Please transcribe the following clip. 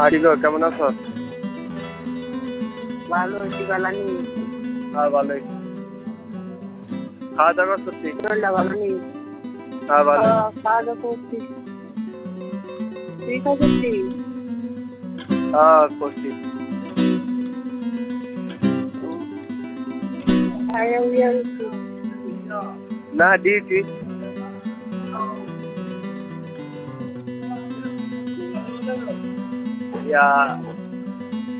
আরে গো, কেমন আছো? ভালো আছি, ভালো নেই। হ্যাঁ ভালোই। খাওয়া দাওয়া করছি। শরীরটা ভালো নেই। হ্যাঁ ভালো। খাওয়া দাওয়া করছি। তুই খাওয়া করছিস? হ্যাঁ করছি। না দিয়েছি।